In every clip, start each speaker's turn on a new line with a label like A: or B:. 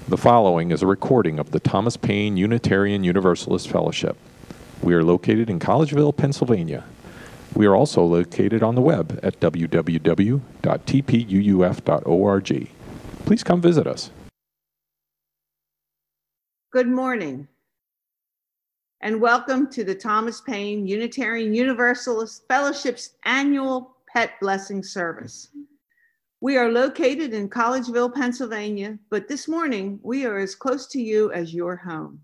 A: The following is a recording of the Thomas Paine Unitarian Universalist Fellowship. We are located in Collegeville, Pennsylvania. We are also located on the web at www.tpuuf.org. Please come visit us.
B: Good morning, and welcome to the Thomas Paine Unitarian Universalist Fellowship's annual Pet Blessing Service. We are located in Collegeville, Pennsylvania, but this morning we are as close to you as your home.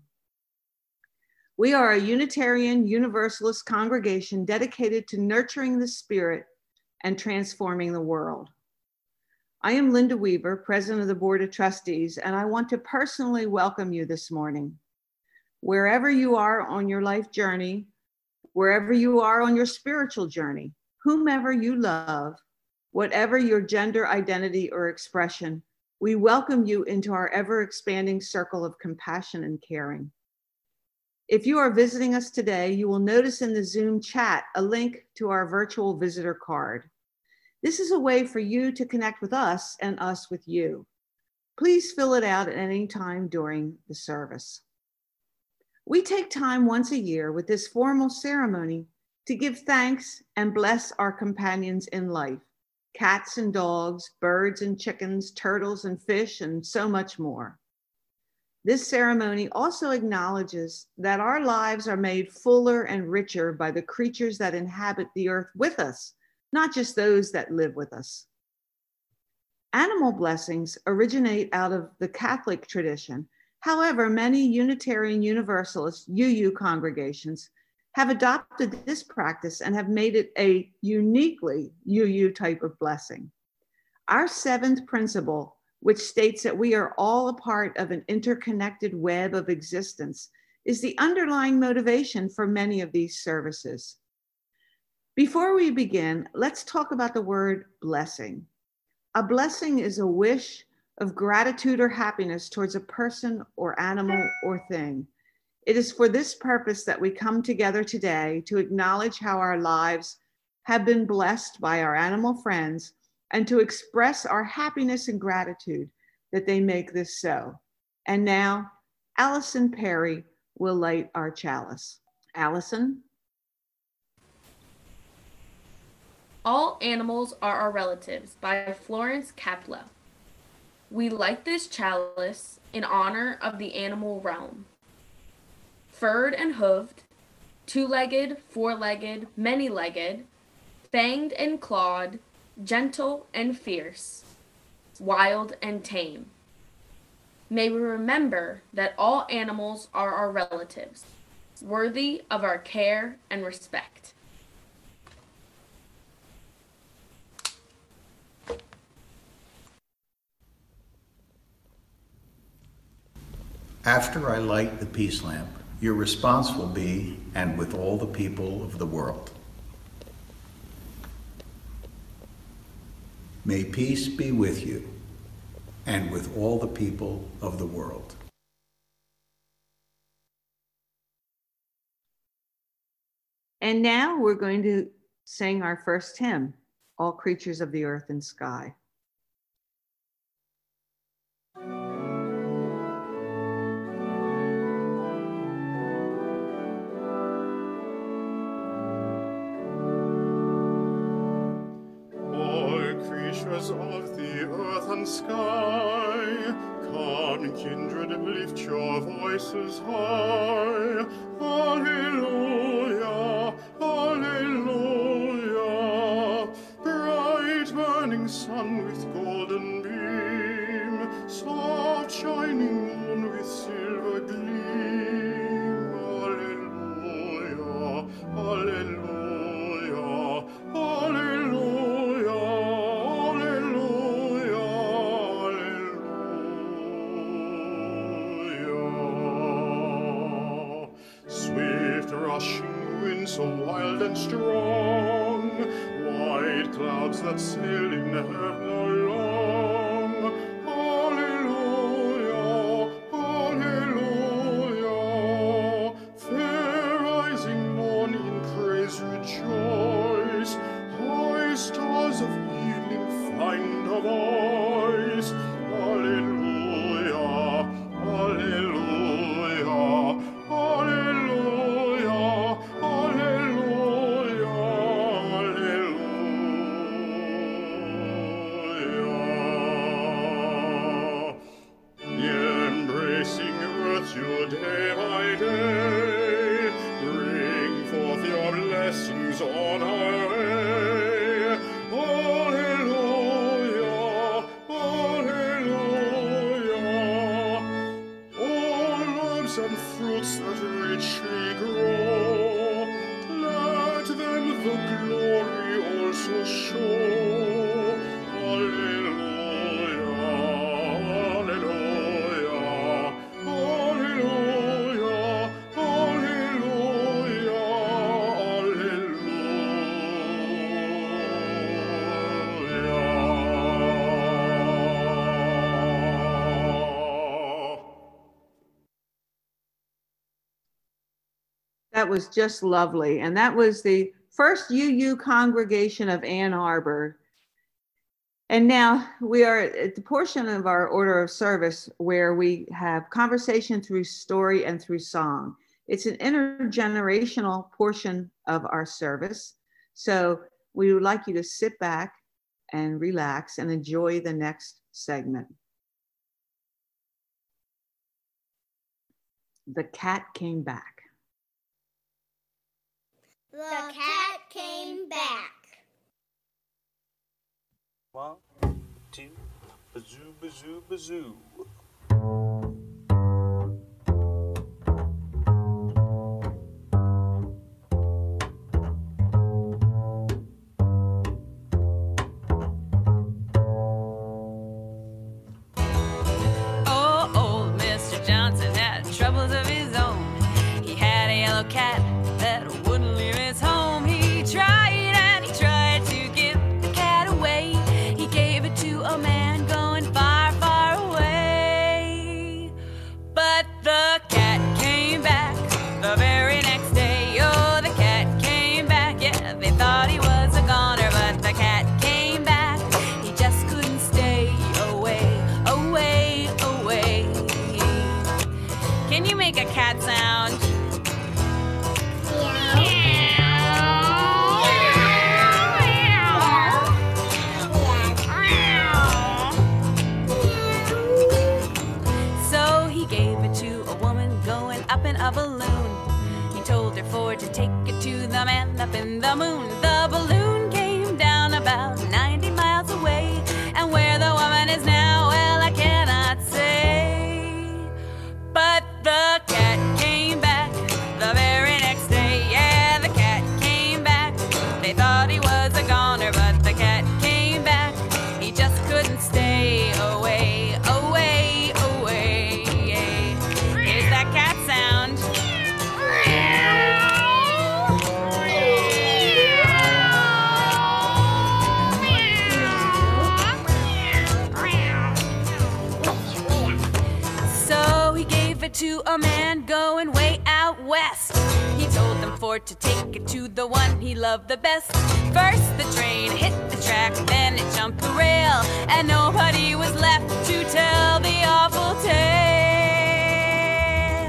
B: We are a Unitarian Universalist congregation dedicated to nurturing the spirit and transforming the world. I am Linda Weaver, President of the Board of Trustees, and I want to personally welcome you this morning. Wherever you are on your life journey, wherever you are on your spiritual journey, whomever you love, whatever your gender identity or expression, we welcome you into our ever-expanding circle of compassion and caring. If you are visiting us today, you will notice in the Zoom chat a link to our virtual visitor card. This is a way for you to connect with us and us with you. Please fill it out at any time during the service. We take time once a year with this formal ceremony to give thanks and bless our companions in life. Cats and dogs, birds and chickens, turtles and fish, and so much more. This ceremony also acknowledges that our lives are made fuller and richer by the creatures that inhabit the earth with us, not just those that live with us. Animal blessings originate out of the Catholic tradition. However, many Unitarian Universalist UU congregations have adopted this practice and have made it a uniquely UU type of blessing. Our seventh principle, which states that we are all a part of an interconnected web of existence, is the underlying motivation for many of these services. Before we begin, let's talk about the word blessing. A blessing is a wish of gratitude or happiness towards a person or animal or thing. It is for this purpose that we come together today to acknowledge how our lives have been blessed by our animal friends and to express our happiness and gratitude that they make this so. And now, Allison Perry will light our chalice. Allison?
C: All Animals Are Our Relatives by Florence Caplow. We light this chalice in honor of the animal realm. Furred and hooved, two-legged, four-legged, many-legged, fanged and clawed, gentle and fierce, wild and tame. May we remember that all animals are our relatives, worthy of our care and respect.
D: After I light the peace lamp, your response will be, and with all the people of the world. May peace be with you, and with all the people of the world.
B: And now we're going to sing our first hymn, All Creatures of the Earth and Sky.
E: Of the earth and sky, come, kindred, lift your voices high. Alleluia, alleluia. Bright burning sun with golden beam, soft shining moon with silver gleam. Alleluia, alleluia, alleluia. Rushing wind so wild and strong, white clouds that sail in heaven along. Alleluia, alleluia. Fair rising morn in praise rejoice. High stars of evening find a voice. Alleluia, day by day, bring forth your blessings on our way. Alleluia, alleluia. All herbs and fruits that richly grow, let them the glory also show. Alleluia, alleluia, alleluia, alleluia, alleluia.
B: That was just lovely. And that was the First UU congregation of Ann Arbor. And now we are at the portion of our order of service where we have conversation through story and through song. It's an intergenerational portion of our service. So we would like you to sit back and relax and enjoy the next segment. The cat came back.
F: The cat came back.
G: 1, 2, bazoo, bazoo, bazoo.
H: Oh, old Mr. Johnson had troubles of his own. He had a yellow cat that wouldn't leave his home. He tried and he tried to give the cat away. He gave it to a man going far, far away. But the cat came back the very next day. Oh, the cat came back. Yeah, they thought he was a goner, but the cat came back. He just couldn't stay away, away, away. Can you make a cat sound? So he gave it to a woman going up in a balloon. He told her for to take it to the man up in the moon. The balloon came down about 90 miles away. And where the woman is now, well, I cannot say. But the cat came back the very next day. Yeah, the cat came back. They thought he was a goner, but the cat came back. He just couldn't stay away, away, away. Here's that cat sound. So he gave it to a man going way out west. He told them for to take it to the one he loved the best. First the train hit the track, then it jumped the rail, and nobody was left to tell the awful tale.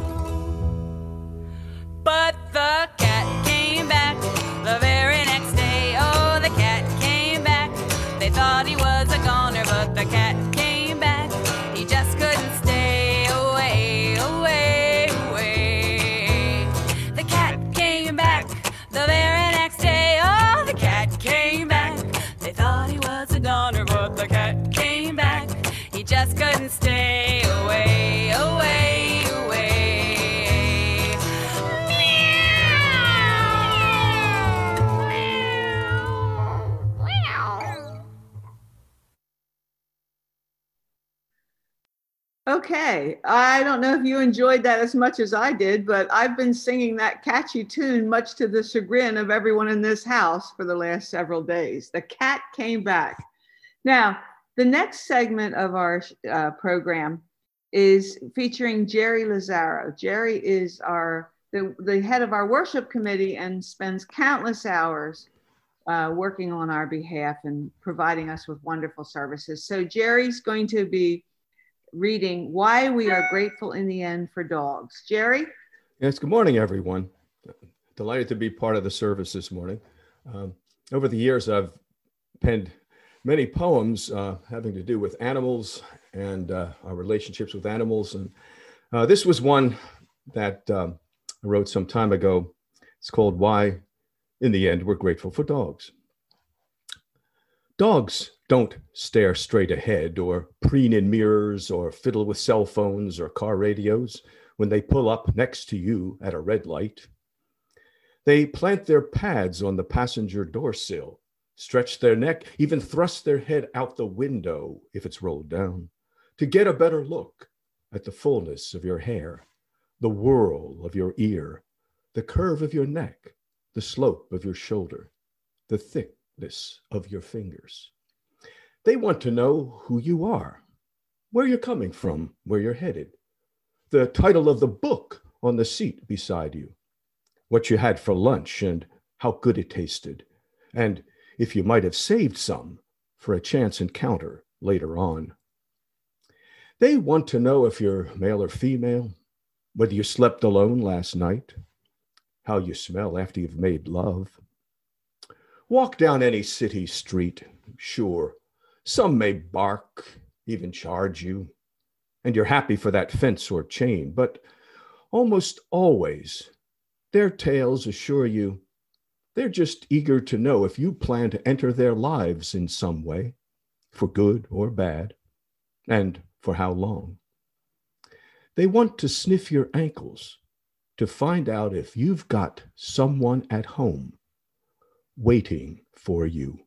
H: But the cat came back the very next day. Oh, the cat came back. They thought he was a goner, but the cat came back. He just couldn't stay away, away, away. The cat came back the very next day. Oh, the cat came back. They thought he was a goner, but the cat came back. He just couldn't stay away, away, away.
B: Okay, I don't know if you enjoyed that as much as I did, but I've been singing that catchy tune much to the chagrin of everyone in this house for the last several days. The cat came back. Now, the next segment of our program is featuring Jerry Lazaro. Jerry is the head of our worship committee and spends countless hours working on our behalf and providing us with wonderful services. So Jerry's going to be reading Why We Are Grateful in the End for Dogs. Jerry?
I: Yes, good morning, everyone. Delighted to be part of the service this morning. Over the years, I've penned many poems having to do with animals and our relationships with animals. And This was one that I wrote some time ago. It's called Why, in the End, We're Grateful for Dogs. Dogs don't stare straight ahead or preen in mirrors or fiddle with cell phones or car radios when they pull up next to you at a red light. They plant their pads on the passenger door sill, stretch their neck, even thrust their head out the window if it's rolled down, to get a better look at the fullness of your hair, the whirl of your ear, the curve of your neck, the slope of your shoulder, the thickness of your fingers. They want to know who you are, where you're coming from, where you're headed, the title of the book on the seat beside you, what you had for lunch and how good it tasted, and if you might have saved some for a chance encounter later on. They want to know if you're male or female, whether you slept alone last night, how you smell after you've made love. Walk down any city street, sure, some may bark, even charge you, and you're happy for that fence or chain, but almost always their tales assure you they're just eager to know if you plan to enter their lives in some way, for good or bad, and for how long. They want to sniff your ankles to find out if you've got someone at home waiting for you.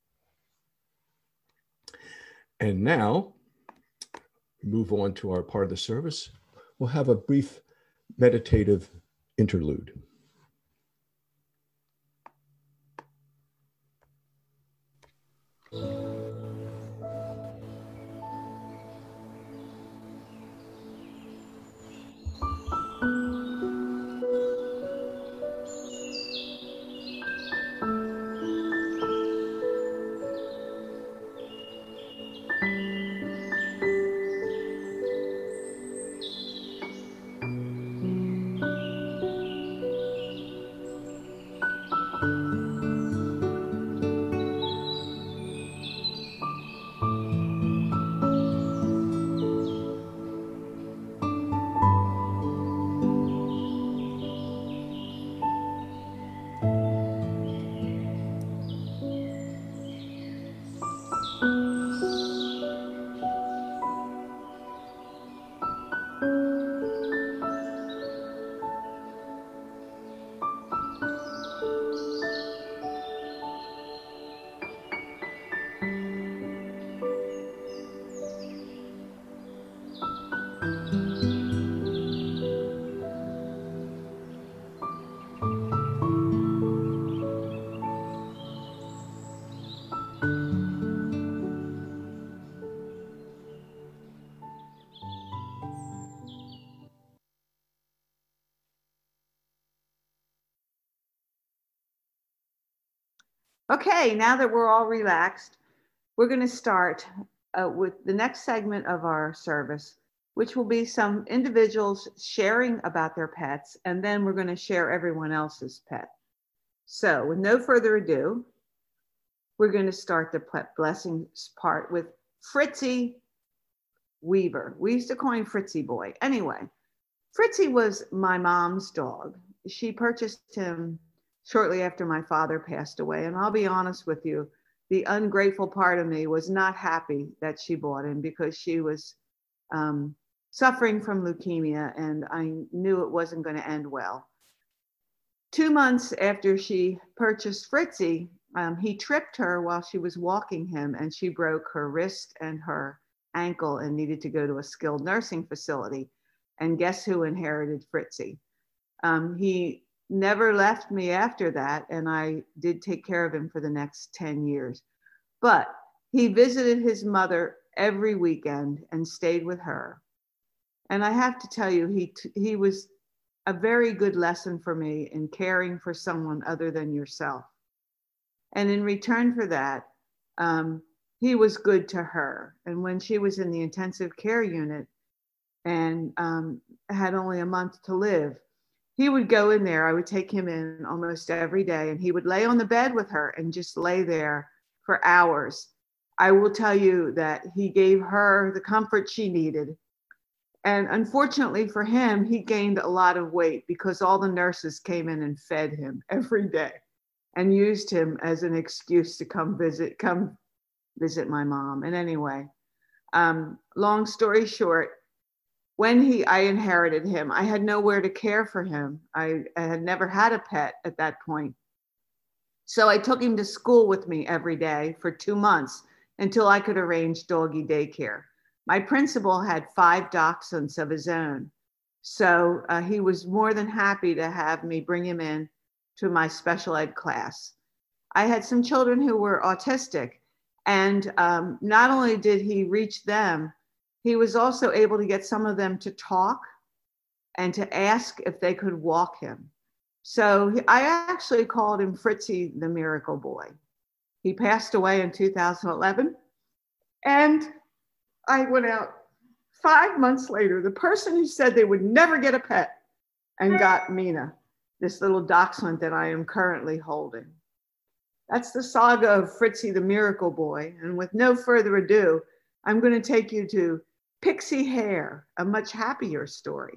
I: And now, move on to our part of the service. We'll have a brief meditative interlude.
B: Okay, now that we're all relaxed, we're going to start with the next segment of our service, which will be some individuals sharing about their pets, and then we're going to share everyone else's pet. So with no further ado, we're going to start the pet blessings part with Fritzy Weaver. We used to call him Fritzy Boy. Anyway, Fritzy was my mom's dog. She purchased him shortly after my father passed away. And I'll be honest with you, the ungrateful part of me was not happy that she bought him because she was suffering from leukemia and I knew it wasn't going to end well. 2 months after she purchased Fritzy, he tripped her while she was walking him and she broke her wrist and her ankle and needed to go to a skilled nursing facility. And guess who inherited Fritzy? He never left me after that, and I did take care of him for the next 10 years. But he visited his mother every weekend and stayed with her. And I have to tell you, he was a very good lesson for me in caring for someone other than yourself. And in return for that, he was good to her. And when she was in the intensive care unit and had only a month to live, he would go in there. I would take him in almost every day, and he would lay on the bed with her and just lay there for hours. I will tell you that he gave her the comfort she needed. And unfortunately for him, he gained a lot of weight because all the nurses came in and fed him every day and used him as an excuse to come visit my mom. And anyway, long story short, when I inherited him, I had nowhere to care for him. I had never had a pet at that point. So I took him to school with me every day for 2 months until I could arrange doggy daycare. My principal had 5 dachshunds of his own. So he was more than happy to have me bring him in to my special ed class. I had some children who were autistic, and not only did he reach them, he was also able to get some of them to talk and to ask if they could walk him. So I actually called him Fritzy the Miracle Boy. He passed away in 2011. And I went out 5 months later, the person who said they would never get a pet and got Mina, this little dachshund that I am currently holding. That's the saga of Fritzy the Miracle Boy. And with no further ado, I'm going to take you to Pixie Hare, a much happier story.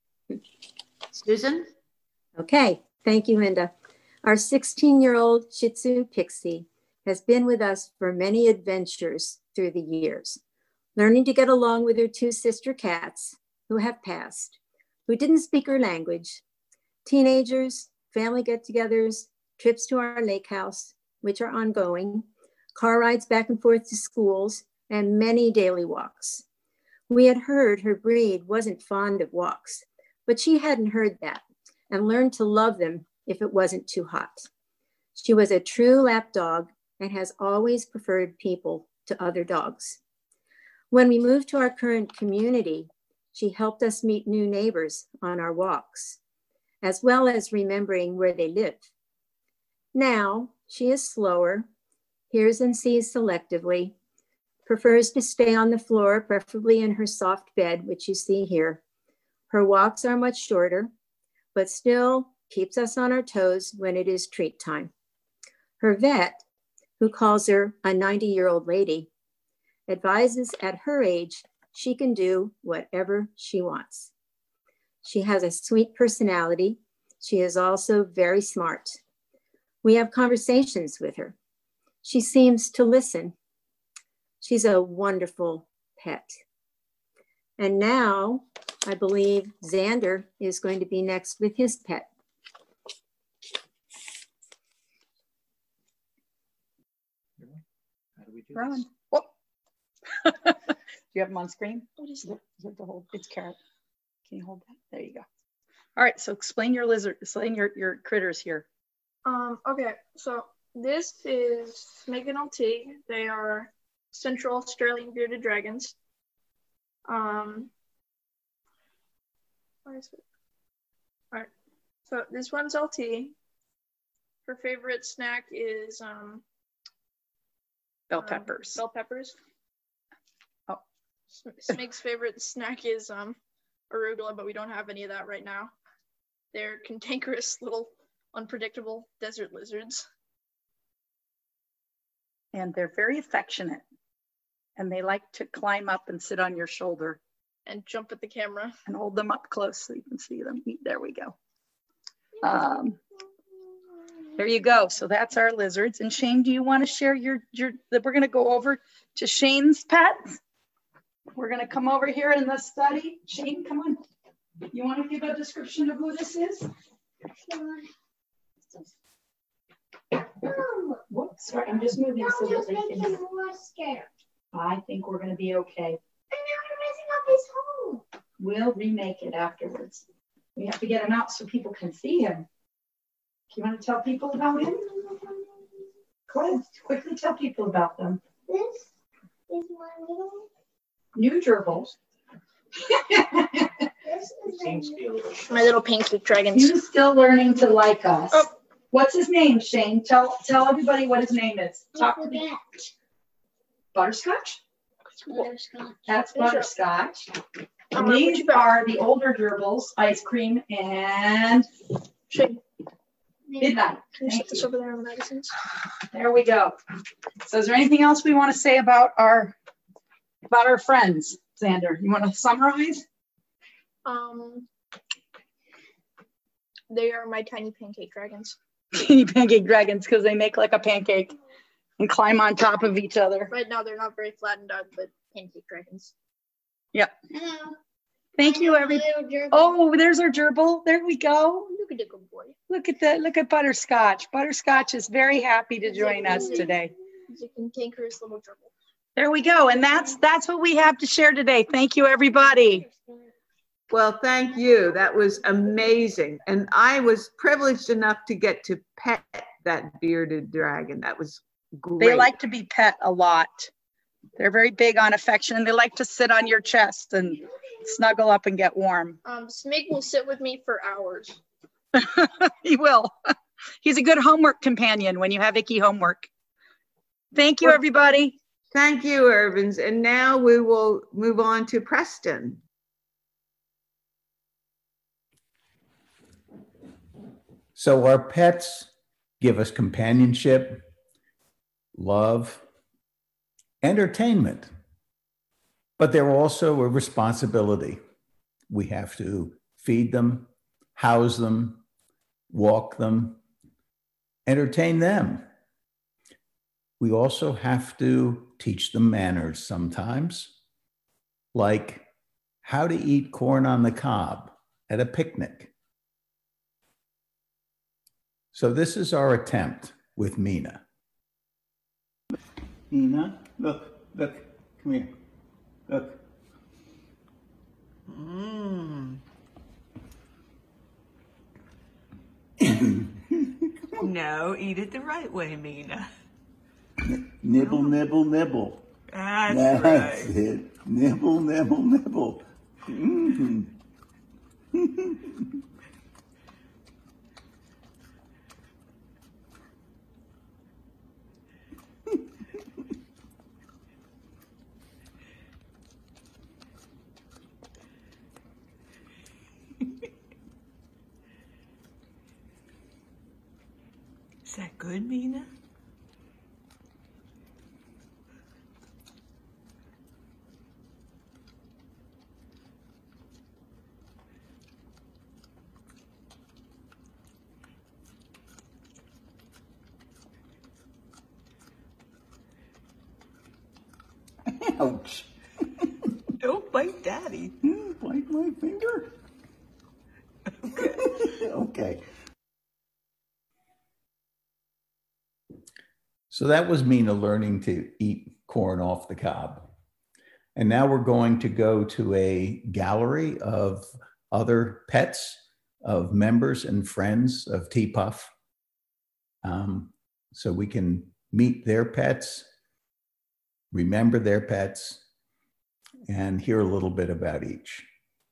B: Susan?
J: Okay, thank you, Linda. Our 16-year-old Shih Tzu Pixie has been with us for many adventures through the years, learning to get along with her 2 sister cats who have passed, who didn't speak her language, teenagers, family get-togethers, trips to our lake house, which are ongoing, car rides back and forth to schools, and many daily walks. We had heard her breed wasn't fond of walks, but she hadn't heard that and learned to love them if it wasn't too hot. She was a true lap dog and has always preferred people to other dogs. When we moved to our current community, she helped us meet new neighbors on our walks, as well as remembering where they live. Now, she is slower, hears and sees selectively, prefers to stay on the floor, preferably in her soft bed, which you see here. Her walks are much shorter, but still keeps us on our toes when it is treat time. Her vet, who calls her a 90-year-old lady, advises at her age she can do whatever she wants. She has a sweet personality. She is also very smart. We have conversations with her. She seems to listen. She's a wonderful pet. And now I believe Xander is going to be next with his pet.
K: How do we do
L: Run.
K: this?
L: Whoop. Do you have them on screen? What is it? Is it the whole? It's carrot. Can you hold that? There you go. All right. So explain your lizard. Explain your critters here.
M: Okay. So this is Snake and LT. They are Central Australian bearded dragons. Where is it? All right. So this one's LT. Her favorite snack is
L: Bell peppers.
M: Bell peppers.
L: Oh.
M: Snake's favorite snack is arugula, but we don't have any of that right now. They're cantankerous little unpredictable desert lizards.
L: And they're very affectionate. And they like to climb up and sit on your shoulder.
M: And jump at the camera.
L: And hold them up close so you can see them eat. There we go. There you go. So that's our lizards. And Shane, do you want to share we're going to go over to Shane's pets. We're going to come over here in the study. Shane, come on. You want to give a description of who this is? Whoops, sorry, I'm just moving so that they can. I think we're going to be okay. We'll remake it afterwards. We have to get him out so people can see him. Do you want to tell people about him? Go ahead, quickly tell people about them.
F: This is my little
L: new gerbils.
M: My little pancake dragons.
L: He's still learning to like us. Oh. What's his name, Shane? Tell everybody what his name is. Talk to me. Butterscotch?
F: Butterscotch.
L: That's Butterscotch. And these are the older gerbils, Ice Cream and Midnight.
M: Thank you. Over there on the magazines.
L: There we go. So is there anything else we want to say about our friends, Xander? You want to summarize?
M: They are my tiny pancake dragons.
L: Tiny pancake dragons, because they make like a pancake and climb on top of each other.
M: Right now, they're not very flattened out, but pancake dragons.
L: Yep.
F: Hello.
L: Thank you, everybody. Oh, there's our gerbil. There we go.
M: Look at the good boy.
L: Look at that. Look at Butterscotch. Butterscotch is very happy to join us today.
M: He's a cantankerous little gerbil.
L: There we go. And that's what we have to share today. Thank you, everybody.
B: Well, thank you. That was amazing. And I was privileged enough to get to pet that bearded dragon. That was great.
L: They like to be pet a lot. They're very big on affection, and they like to sit on your chest and snuggle up and get warm.
M: Snake will sit with me for hours.
L: He will. He's a good homework companion when you have icky homework. Thank you, everybody.
B: Thank you, Irvins. And now we will move on to Preston.
D: So our pets give us companionship, love, entertainment, but they're also a responsibility. We have to feed them, house them, walk them, entertain them. We also have to teach them manners sometimes, like how to eat corn on the cob at a picnic. So this is our attempt with Mina. Mina, look, come here, look.
K: No, eat it the right way, Mina.
D: Nibble, nibble, nibble.
K: That's right.
D: It. Nibble, nibble, nibble.
K: Is that good, Mina?
D: Ouch.
K: Don't bite Daddy.
D: Bite my finger.
K: Okay.
D: Okay. So that was Mina learning to eat corn off the cob. And now we're going to go to a gallery of other pets, of members and friends of TPUF. So we can meet their pets, remember their pets, and hear a little bit about each.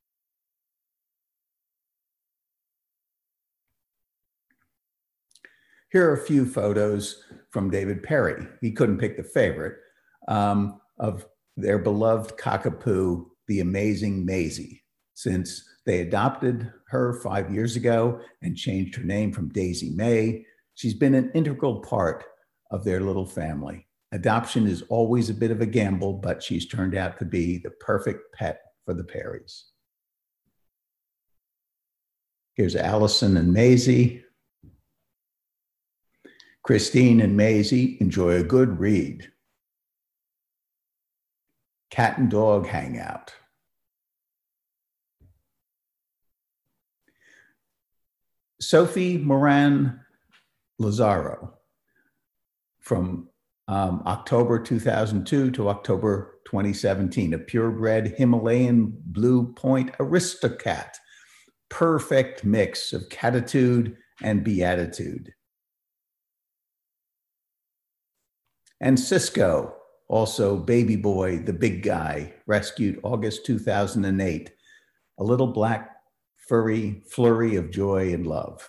D: Here are a few photos from David Perry. He couldn't pick the favorite, of their beloved cockapoo, the amazing Maisie, since they adopted her 5 years ago and changed her name from Daisy May. She's been an integral part of their little family. Adoption is always a bit of a gamble, but she's turned out to be the perfect pet for the Perrys. Here's Allison and Maisie. Christine and Maisie enjoy a good read. Cat and dog hangout. Sophie Moran Lazaro from October 2002 to October 2017, a purebred Himalayan blue point Aristocat, perfect mix of catitude and beatitude. And Cisco, also baby boy, the big guy, rescued August 2008, a little black furry flurry of joy and love.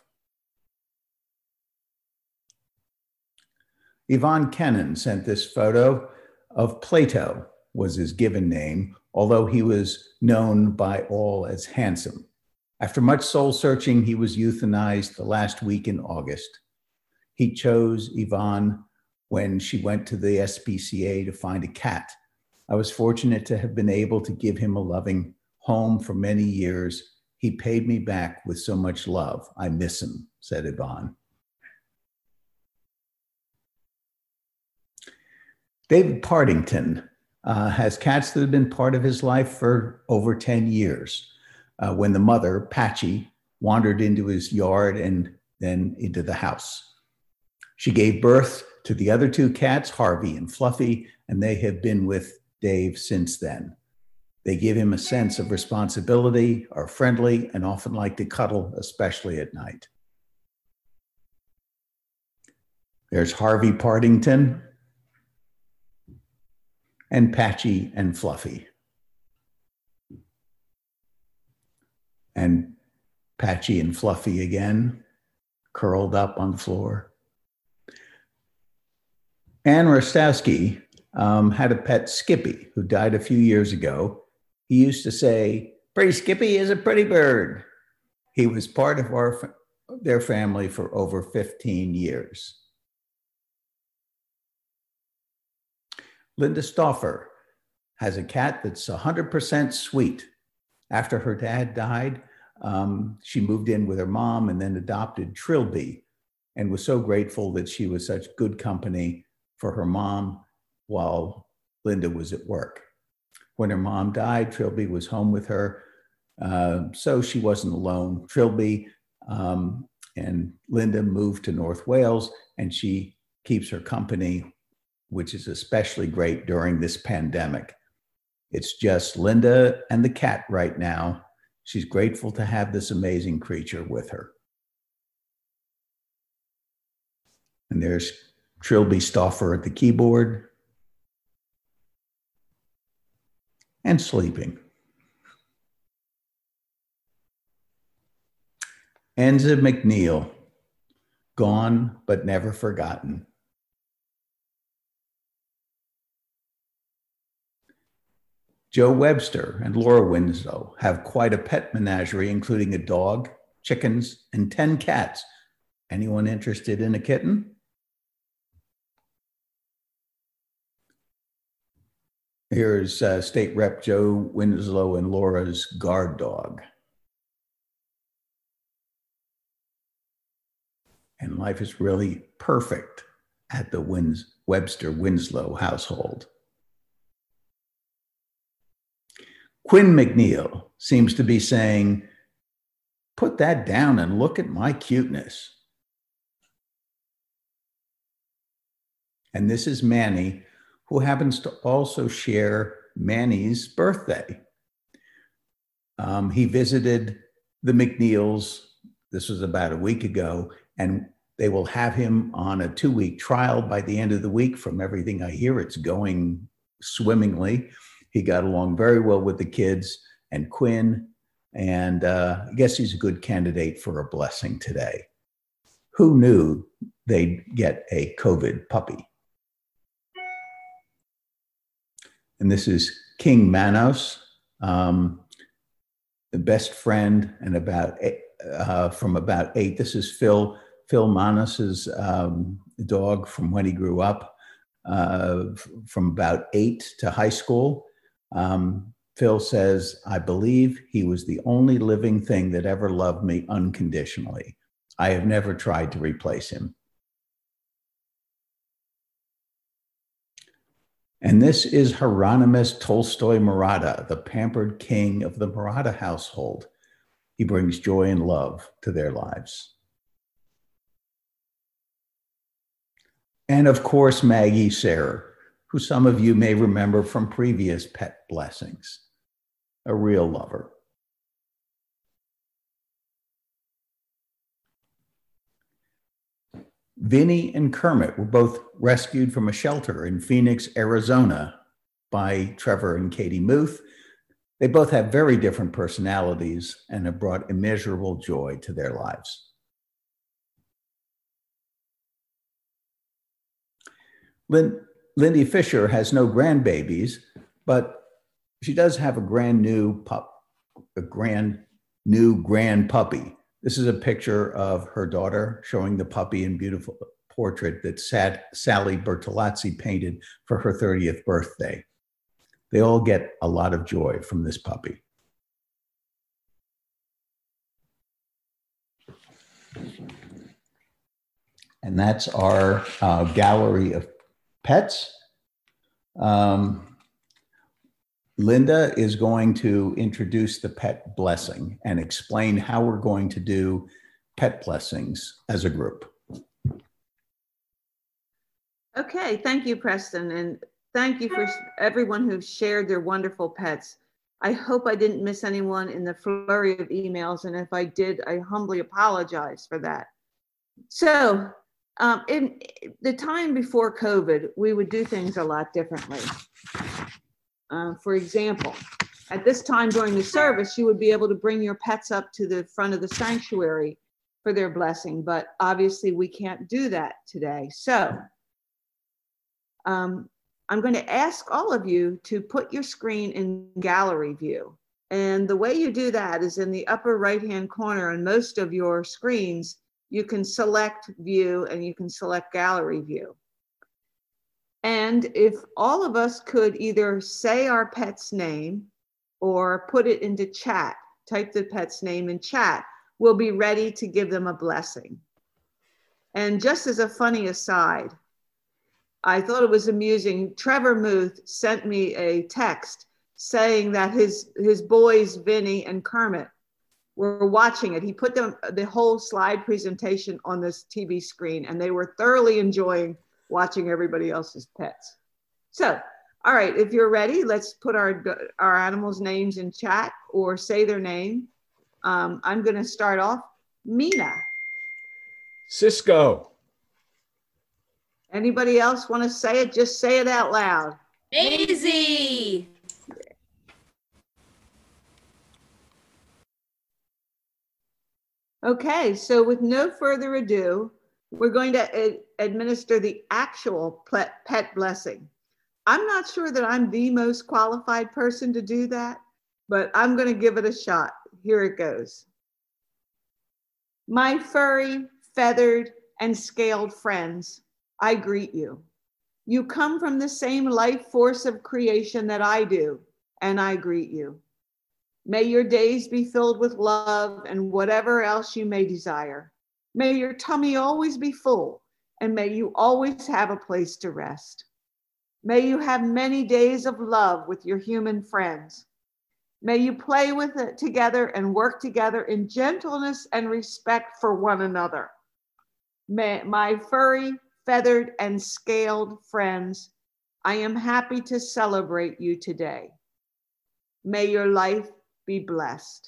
D: Yvonne Kennan sent this photo of Plato, was his given name, although he was known by all as Handsome. After much soul searching, he was euthanized the last week in August. He chose Yvonne when she went to the SPCA to find a cat. I was fortunate to have been able to give him a loving home for many years. He paid me back with so much love. I miss him, said Yvonne. David Partington has cats that have been part of his life for over 10 years. When the mother, Patchy, wandered into his yard and then into the house. She gave birth to the other two cats, Harvey and Fluffy, and they have been with Dave since then. They give him a sense of responsibility, are friendly, and often like to cuddle, especially at night. There's Harvey Partington and Patchy and Fluffy. And Patchy and Fluffy again, curled up on the floor. Ann Rostowski had a pet, Skippy, who died a few years ago. He used to say, "Pretty Skippy is a pretty bird." He was part of their family for over 15 years. Linda Stauffer has a cat that's 100% sweet. After her dad died, she moved in with her mom and then adopted Trilby, and was so grateful that she was such good company for her mom while Linda was at work. When her mom died, Trilby was home with her, so she wasn't alone. Trilby and Linda moved to North Wales, and she keeps her company, which is especially great during this pandemic. It's just Linda and the cat right now. She's grateful to have this amazing creature with her. And there's Trilby Stauffer at the keyboard and sleeping. Enza McNeil, gone but never forgotten. Joe Webster and Laura Winslow have quite a pet menagerie, including a dog, chickens, and 10 cats. Anyone interested in a kitten? Here's State Rep Joe Winslow and Laura's guard dog. And life is really perfect at the Webster-Winslow household. Quinn McNeil seems to be saying, "Put that down and look at my cuteness." And this is Manny, who happens to also share Manny's birthday. He visited the McNeils, this was about a week ago, and they will have him on a 2-week trial by the end of the week. From everything I hear, it's going swimmingly. He got along very well with the kids and Quinn, and I guess he's a good candidate for a blessing today. Who knew they'd get a COVID puppy? And this is King Manos, the best friend, and from about 8. This is Phil Manos's dog from when he grew up, from about 8 to high school. Phil says, "I believe he was the only living thing that ever loved me unconditionally. I have never tried to replace him." And this is Hieronymus Tolstoy Murata, the pampered king of the Murata household. He brings joy and love to their lives. And of course, Maggie Sarah, who some of you may remember from previous pet blessings, a real lover. Vinny and Kermit were both rescued from a shelter in Phoenix, Arizona by Trevor and Katie Muth. They both have very different personalities and have brought immeasurable joy to their lives. Lindy Fisher has no grandbabies, but she does have a brand new grand puppy. This is a picture of her daughter showing the puppy in beautiful portrait that Sally Bertolazzi painted for her 30th birthday. They all get a lot of joy from this puppy. And that's our gallery of pets. Linda is going to introduce the pet blessing and explain how we're going to do pet blessings as a group.
B: Okay, thank you, Preston. And thank you for everyone who shared their wonderful pets. I hope I didn't miss anyone in the flurry of emails. And if I did, I humbly apologize for that. So in the time before COVID, we would do things a lot differently. For example, at this time during the service, you would be able to bring your pets up to the front of the sanctuary for their blessing, but obviously we can't do that today. So I'm going to ask all of you to put your screen in gallery view. And the way you do that is in the upper right-hand corner on most of your screens, you can select view and you can select gallery view. And if all of us could either say our pet's name or put it into chat, type the pet's name in chat, we'll be ready to give them a blessing. And just as a funny aside, I thought it was amusing. Trevor Muth sent me a text saying that his boys, Vinny and Kermit, were watching it. He put the whole slide presentation on this TV screen and they were thoroughly enjoying watching everybody else's pets. So, all right, if you're ready, let's put our animals' names in chat or say their name. I'm going to start off. Mina.
I: Cisco.
B: Anybody else want to say it? Just say it out loud.
C: Maisie.
B: Okay, so with no further ado, we're going to administer the actual pet blessing. I'm not sure that I'm the most qualified person to do that, but I'm going to give it a shot. Here it goes. My furry, feathered, and scaled friends, I greet you. You come from the same life force of creation that I do, and I greet you. May your days be filled with love and whatever else you may desire. May your tummy always be full, and may you always have a place to rest. May you have many days of love with your human friends. May you play with it together and work together in gentleness and respect for one another. May my furry, feathered, and scaled friends, I am happy to celebrate you today. May your life be blessed.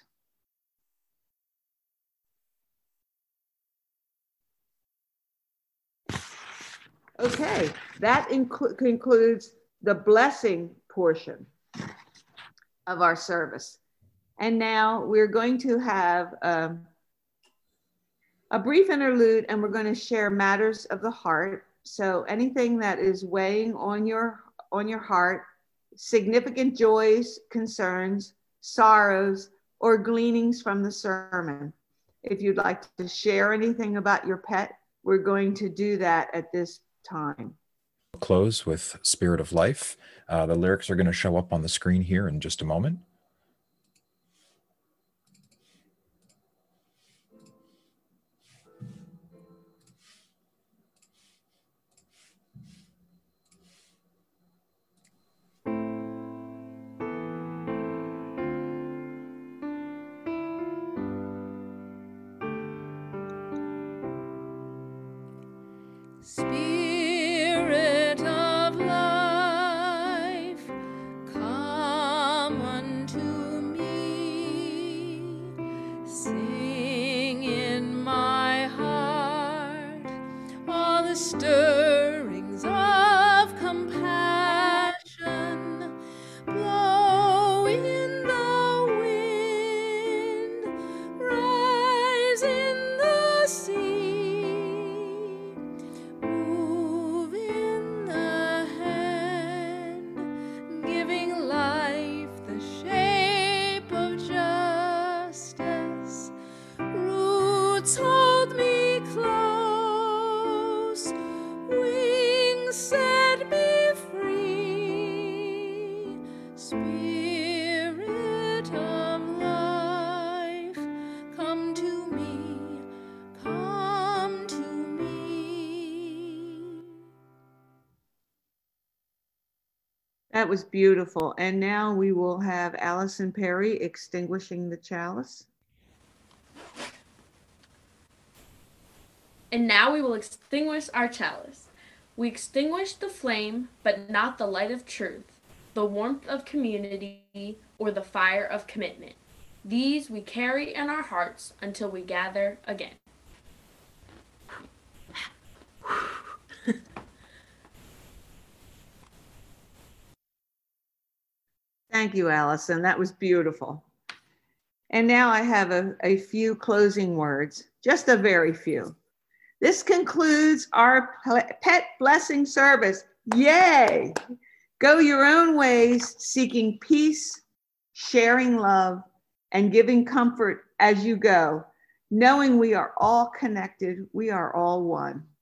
B: Okay, that concludes the blessing portion of our service. And now we're going to have a brief interlude and we're going to share matters of the heart. So anything that is weighing on your heart, significant joys, concerns, sorrows, or gleanings from the sermon. If you'd like to share anything about your pet, we're going to do that at this time.
N: Close with Spirit of Life. The lyrics are going to show up on the screen here in just a moment.
H: Spirit of life, come unto me. Sing in my heart all the stirrings of compassion. Blow in the wind, rise in the sea. Move
B: That was beautiful. And now we will have Allison Perry extinguishing the chalice.
C: And now we will extinguish our chalice. We extinguish the flame, but not the light of truth, the warmth of community, or the fire of commitment. These we carry in our hearts until we gather again.
B: Thank you, Allison. That was beautiful. And now I have a few closing words, just a very few. This concludes our pet blessing service. Yay! Go your own ways, seeking peace, sharing love, and giving comfort as you go, knowing we are all connected, we are all one.